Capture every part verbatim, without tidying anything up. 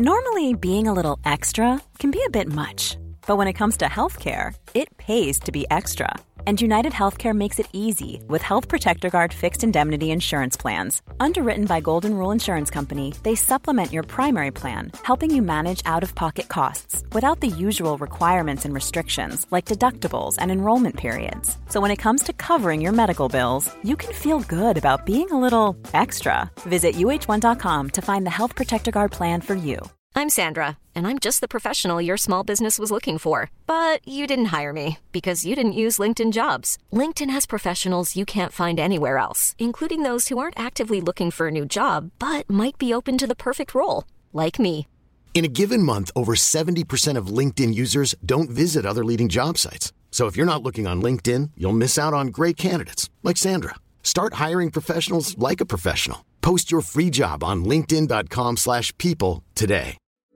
Normally, being a little extra can be a bit much, but when it comes to healthcare, it pays to be extra. And United Healthcare makes it easy with Health Protector Guard fixed indemnity insurance plans. Underwritten by Golden Rule Insurance Company, they supplement your primary plan, helping you manage out-of-pocket costs without the usual requirements and restrictions like deductibles and enrollment periods. So when it comes to covering your medical bills, you can feel good about being a little extra. Visit U H one dot com to find the Health Protector Guard plan for you. I'm Sandra, and I'm just the professional your small business was looking for. But you didn't hire me because you didn't use LinkedIn Jobs. LinkedIn has professionals you can't find anywhere else, including those who aren't actively looking for a new job, but might be open to the perfect role, like me. In a given month, over seventy percent of LinkedIn users don't visit other leading job sites. So if you're not looking on LinkedIn, you'll miss out on great candidates, like Sandra. Start hiring professionals like a professional. Post your free job on linkedin.com slash people today.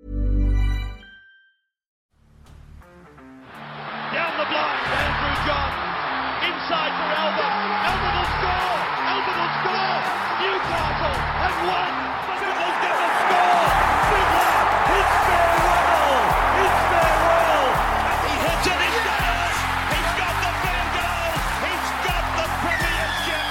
Down the blind, Andrew John. Inside for Albert. Albert will score. Albert will score. Newcastle have won. Fiddler's going to score. Fiddler, it's farewell. It's farewell. And he hits it. He's got it. He's got the field goal. He's got the premiership.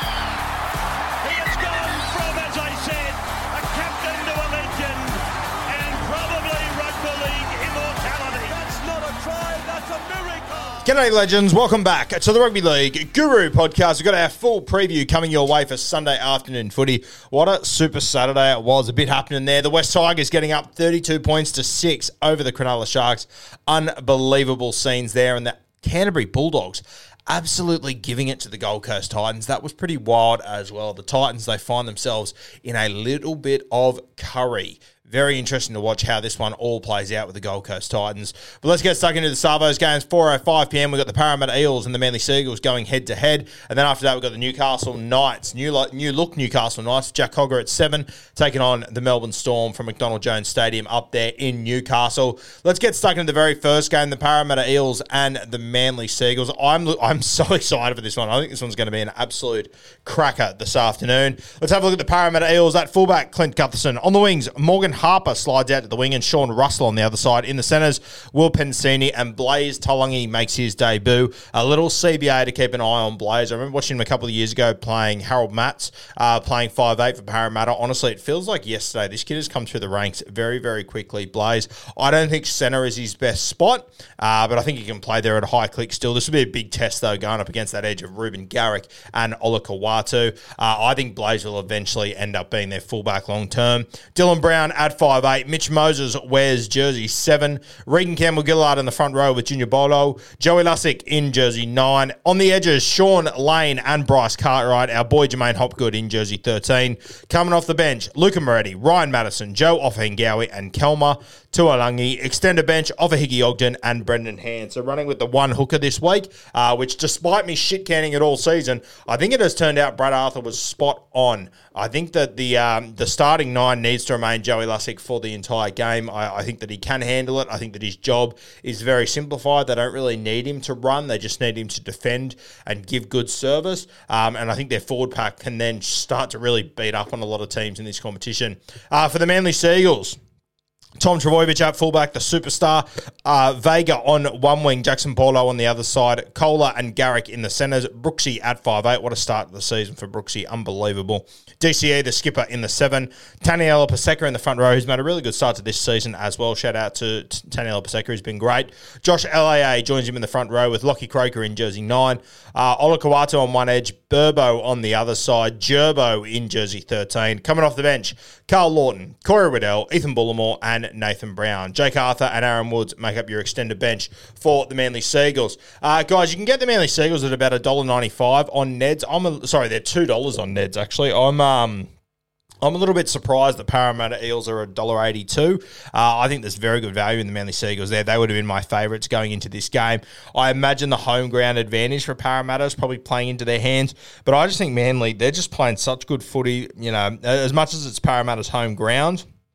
He has gone from, as I said, a captain to a legend and probably rugby league immortality. That's not a try. That's a miracle. G'day legends, welcome back to the Rugby League Guru podcast. We've got our full preview coming your way for Sunday afternoon footy. What a super Saturday it was, a bit happening there. The West Tigers getting up thirty-two points to six over the Cronulla Sharks. Unbelievable scenes there, and the Canterbury Bulldogs absolutely giving it to the Gold Coast Titans. That was pretty wild as well. The Titans, they find themselves in a little bit of curry. Very interesting to watch how this one all plays out with the Gold Coast Titans. But let's get stuck into the Savos games. four oh five p.m. We've got the Parramatta Eels and the Manly Seagulls going head-to-head. And then after that, we've got the Newcastle Knights. New, lo- new look Newcastle Knights. Jack Cogger at seven, taking on the Melbourne Storm from McDonald Jones Stadium up there in Newcastle. Let's get stuck into the very first game, the Parramatta Eels and the Manly Seagulls. I'm, I'm so excited for this one. I think this one's going to be an absolute cracker this afternoon. Let's have a look at the Parramatta Eels. That fullback, Clint Gutherson. On the wings, Morgan Harper slides out to the wing and Sean Russell on the other side. In the centres, Will Pensini and Blaze Talangi makes his debut. A little C B A to keep an eye on Blaze. I remember watching him a couple of years ago playing Harold Matts, uh, playing five eight for Parramatta. Honestly, it feels like yesterday. This kid has come through the ranks very, very quickly. Blaze, I don't think centre is his best spot, uh, but I think he can play there at a high click still. This will be a big test, though, going up against that edge of Ruben Garrick and Ola Kawatu. Uh, I think Blaze will eventually end up being their fullback long term. Dylan Brown at five eight. Mitch Moses wears jersey seven. Regan Campbell-Gillard in the front row with Junior Bolo. Joey Lussick in jersey nine. On the edges, Sean Lane and Bryce Cartwright. Our boy Jermaine Hopgood in jersey thirteen. Coming off the bench, Luca Moretti, Ryan Madison, Joe Offengawi and Kelma Tuolangi. Extended bench, Ofahiki Ogden and Brendan Hand. So running with the one hooker this week, uh, which despite me shit-canning it all season, I think it has turned out Brad Arthur was spot on. I think that the um, the starting nine needs to remain Joey Lussick for the entire game. I, I think that he can handle it. I think that his job is very simplified. They don't really need him to run. They just need him to defend and give good service. Um, and I think their forward pack can then start to really beat up on a lot of teams in this competition. Uh, for the Manly Seagulls, Tom Trbojevic at fullback, the superstar. Uh, Vega on one wing, Jackson Paulo on the other side. Kohler and Garrick in the centres. Brooksy at five eight. What a start to the season for Brooksy. Unbelievable. D C E, the skipper, in the seven. Taniela Paseka in the front row, who's made a really good start to this season as well. Shout out to Taniela Paseka, who's been great. Josh L A A joins him in the front row with Lockie Croker in jersey nine. Uh, Ola Kawatu on one edge. Burbo on the other side. Gerbo in jersey thirteen. Coming off the bench, Carl Lawton, Corey Riddell, Ethan Bullimore, and Nathan Brown. Jake Arthur and Aaron Woods make up your extended bench for the Manly Seagulls. Uh, guys, you can get the Manly Seagulls at about one dollar ninety-five on Neds. I'm a, sorry, they're two dollars on Neds, actually. I'm um, I'm a little bit surprised that Parramatta Eels are one dollar eighty-two. Uh, I think there's very good value in the Manly Seagulls there. They would have been my favourites going into this game. I imagine the home ground advantage for Parramatta is probably playing into their hands, but I just think Manly, they're just playing such good footy. You know, as much as it's Parramatta's home ground,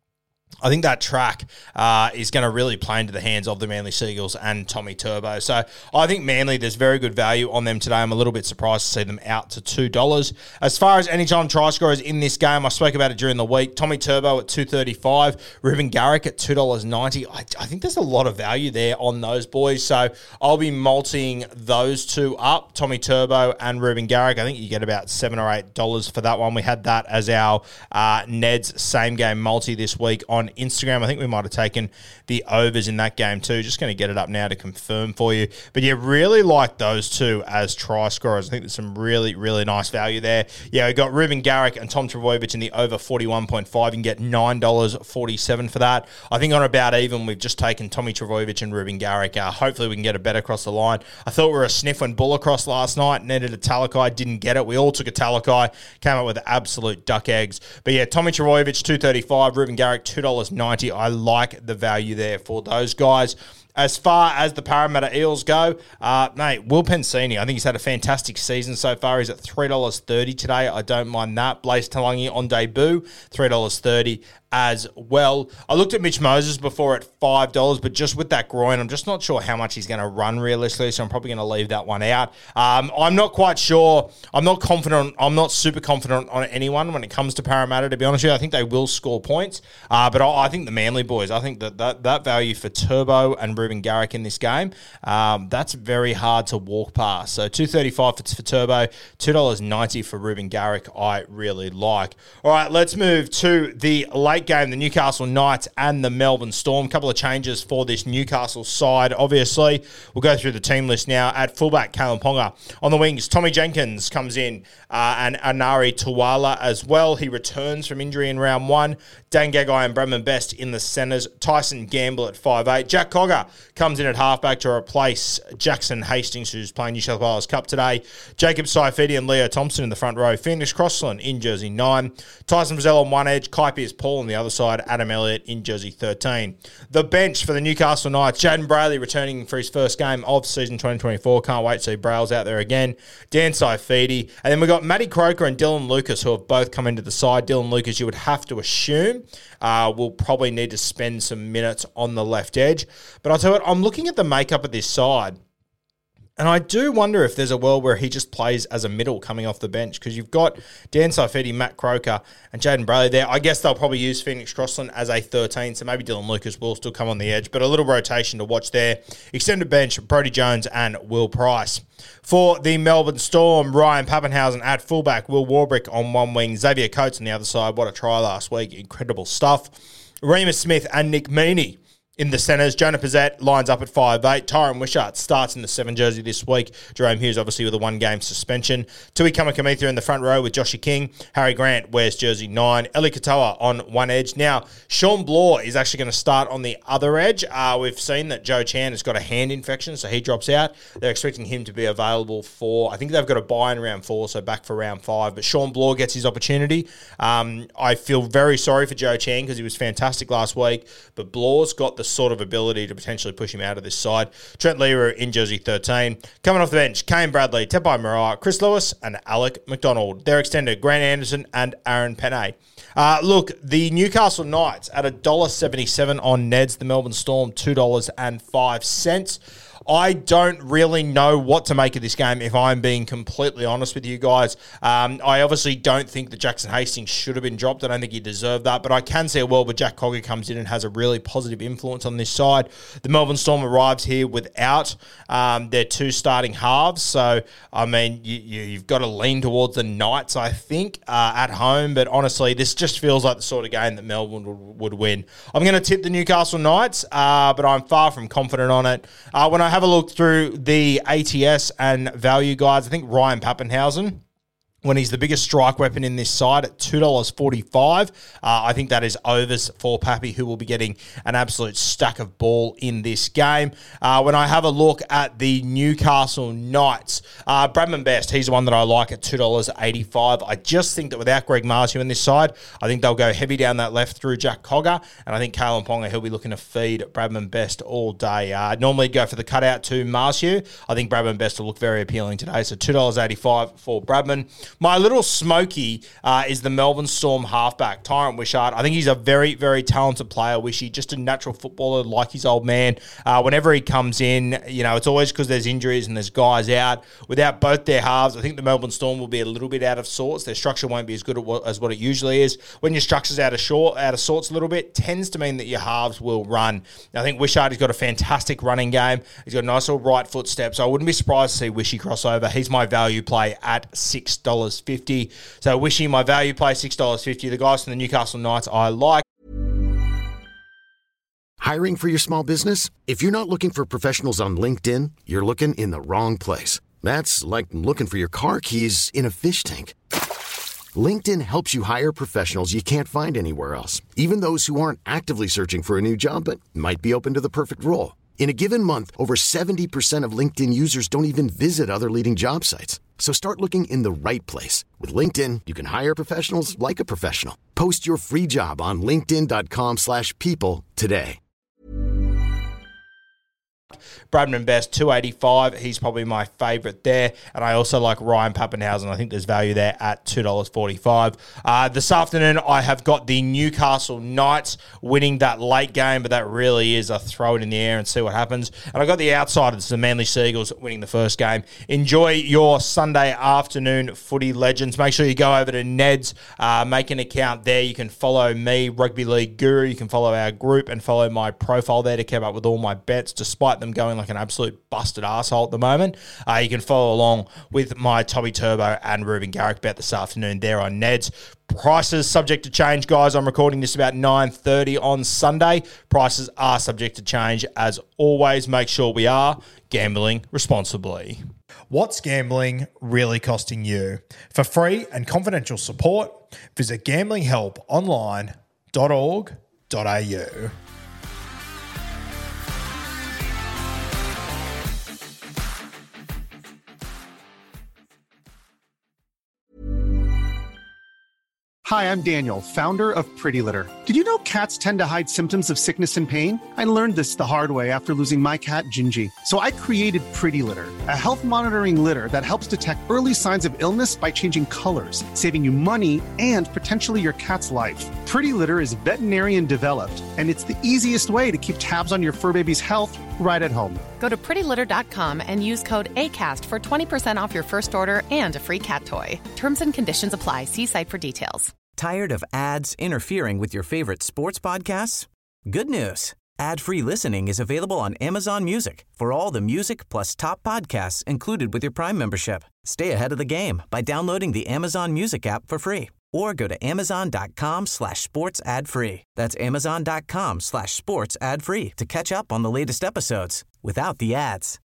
I think that track uh, is going to really play into the hands of the Manly Seagulls and Tommy Turbo. So I think Manly, there's very good value on them today. I'm a little bit surprised to see them out to two dollars. As far as anytime try scorers in this game, I spoke about it during the week. Tommy Turbo at two thirty-five, Ruben Garrick at two dollars ninety. I, I think there's a lot of value there on those boys. So I'll be multing those two up, Tommy Turbo and Ruben Garrick. I think you get about seven or eight dollars for that one. We had that as our uh, Ned's same game multi this week on Instagram. I think we might have taken the overs in that game too. Just going to get it up now to confirm for you. But yeah, really like those two as try scorers. I think there's some really, really nice value there. Yeah, we got Ruben Garrick and Tom Trbojevic in the over forty-one point five. You can get nine dollars forty-seven for that. I think on about even, we've just taken Tommy Trbojevic and Ruben Garrick. Uh, hopefully we can get a bet across the line. I thought we were a sniff when Bull across last night, needed a Talakai, didn't get it. We all took a Talakai, came up with absolute duck eggs. But yeah, Tommy Trbojevic, two thirty-five, Ruben Garrick, two dollars ninety. I like the value there for those guys. As far as the Parramatta Eels go, uh, mate, Will Pensini, I think he's had a fantastic season so far. He's at three dollars thirty today. I don't mind that. Blaze Talangi on debut, three dollars thirty as well. I looked at Mitch Moses before at five dollars, but just with that groin, I'm just not sure how much he's going to run realistically, so I'm probably going to leave that one out. Um, I'm not quite sure. I'm not confident. I'm not super confident on anyone when it comes to Parramatta, to be honest with you. I think they will score points, uh, but I, I think the Manly boys, I think that, that that value for Turbo and Ruben Garrick in this game, um, that's very hard to walk past. So two thirty-five for, for Turbo, two dollars ninety for Ruben Garrick, I really like. All right, let's move to the late game, the Newcastle Knights and the Melbourne Storm. A couple of changes for this Newcastle side, obviously. We'll go through the team list now. At fullback, Kalen Ponga. On the wings, Tommy Jenkins comes in, uh, and Anari Tuwala as well. He returns from injury in round one. Dan Gagai and Bradman Best in the centres. Tyson Gamble at five eight. Jack Cogger comes in at halfback to replace Jackson Hastings, who's playing New South Wales Cup today. Jacob Saifidi and Leo Thompson in the front row. Phoenix Crossland in jersey nine. Tyson Frizzell on one edge. Kai Pearce-Paul on the other side. Adam Elliott in jersey thirteen. The bench for the Newcastle Knights. Jaden Brayley returning for his first game of season twenty twenty-four. Can't wait to see Brails out there again. Dan Saifidi. And then we've got Matty Croker and Dylan Lucas, who have both come into the side. Dylan Lucas, you would have to assume, uh, will probably need to spend some minutes on the left edge. But I'll tell you what, I'm looking at the makeup of this side, and I do wonder if there's a world where he just plays as a middle coming off the bench, because you've got Dan Saifidi, Matt Croker, and Jaden Brayley there. I guess they'll probably use Phoenix Crossland as a thirteen, so maybe Dylan Lucas will still come on the edge, but a little rotation to watch there. Extended bench, Brodie Jones and Will Price. For the Melbourne Storm, Ryan Pappenhausen at fullback, Will Warbrick on one wing, Xavier Coates on the other side. What a try last week. Incredible stuff. Remus Smith and Nick Meaney in the centres. Jonah Pizzette lines up at five eight. Tyron Wishart starts in the seven jersey this week. Jerome Hughes, obviously, with a one-game suspension. Tui Kamikamica in the front row with Joshy King. Harry Grant wears jersey nine. Eli Katoa on one edge. Now, Sean Bloor is actually going to start on the other edge. Uh, we've seen that Joe Chan has got a hand infection, so he drops out. They're expecting him to be available for, I think they've got a bye in round four, so back for round five. But Sean Bloor gets his opportunity. Um, I feel very sorry for Joe Chan because he was fantastic last week, but Bloor's got the sort of ability to potentially push him out of this side. Trent Learer in jersey thirteen. Coming off the bench, Kane Bradley, Tepai Maraea, Chris Lewis, and Alec McDonald. They're extended, Grant Anderson and Aaron Penne. Uh, look, the Newcastle Knights at one dollar seventy-seven on Neds, the Melbourne Storm two dollars and five cents. I don't really know what to make of this game, if I'm being completely honest with you guys. Um, I obviously don't think that Jackson Hastings should have been dropped. I don't think he deserved that, but I can see a world where Jack Cogger comes in and has a really positive influence on this side. The Melbourne Storm arrives here without um, their two starting halves, so, I mean, you, you, you've got to lean towards the Knights, I think, uh, at home, but honestly, this just feels like the sort of game that Melbourne would, would win. I'm going to tip the Newcastle Knights, uh, but I'm far from confident on it. Uh, when I have a look through the A T S and value guides, I think Ryan Pappenhausen, when he's the biggest strike weapon in this side at two dollars forty-five. Uh, I think that is overs for Pappy, who will be getting an absolute stack of ball in this game. Uh, when I have a look at the Newcastle Knights, uh, Bradman Best, he's the one that I like at two dollars eighty-five. I just think that without Greg Marshall in this side, I think they'll go heavy down that left through Jack Cogger, and I think Kalen Ponga, he'll be looking to feed Bradman Best all day. Uh, normally go for the cutout to Marshall. I think Bradman Best will look very appealing today, so two dollars eighty-five for Bradman. My little smoky uh, is the Melbourne Storm halfback, Tyrant Wishart. I think he's a very, very talented player, Wishy, just a natural footballer like his old man. Uh, whenever he comes in, you know, it's always because there's injuries and there's guys out. Without both their halves, I think the Melbourne Storm will be a little bit out of sorts. Their structure won't be as good as what it usually is. When your structure's out of short, out of sorts a little bit, tends to mean that your halves will run. I think Wishart has got a fantastic running game. He's got a nice little right foot step, so I wouldn't be surprised to see Wishy crossover. He's my value play at six dollars fifty. So Wishy, my value play, six dollars fifty. The guys from the Newcastle Knights I like. Hiring for your small business? If you're not looking for professionals on LinkedIn, you're looking in the wrong place. That's like looking for your car keys in a fish tank. LinkedIn helps you hire professionals you can't find anywhere else, even those who aren't actively searching for a new job but might be open to the perfect role. In a given month, over seventy percent of LinkedIn users don't even visit other leading job sites. So start looking in the right place. With LinkedIn, you can hire professionals like a professional. Post your free job on linkedin.com slash people today. Bradman Best, two eighty-five. He's probably my favourite there. And I also like Ryan Pappenhausen. I think there's value there at two dollars forty-five. Uh, this afternoon, I have got the Newcastle Knights winning that late game, but that really is a throw it in the air and see what happens. And I got the outsiders, the Manly Seagulls, winning the first game. Enjoy your Sunday afternoon footy, legends. Make sure you go over to Ned's, uh, make an account there. You can follow me, Rugby League Guru. You can follow our group and follow my profile there to keep up with all my bets, despite them going like an absolute busted arsehole at the moment. Uh, you can follow along with my Tommy Turbo and Ruben Garrick bet this afternoon there on Ned's. Prices subject to change, guys. I'm recording this about nine thirty on Sunday. Prices are subject to change as always. Make sure we are gambling responsibly. What's gambling really costing you? For free and confidential support, visit gambling help online dot org dot a u. Hi, I'm Daniel, founder of Pretty Litter. Did you know cats tend to hide symptoms of sickness and pain? I learned this the hard way after losing my cat, Gingy. So I created Pretty Litter, a health monitoring litter that helps detect early signs of illness by changing colors, saving you money and potentially your cat's life. Pretty Litter is veterinarian developed, and it's the easiest way to keep tabs on your fur baby's health right at home. Go to pretty litter dot com and use code ACAST for twenty percent off your first order and a free cat toy. Terms and conditions apply. See site for details. Tired of ads interfering with your favorite sports podcasts? Good news. Ad-free listening is available on Amazon Music for all the music plus top podcasts included with your Prime membership. Stay ahead of the game by downloading the Amazon Music app for free or go to amazon.com slash sports ad free. That's amazon.com slash sports ad free to catch up on the latest episodes without the ads.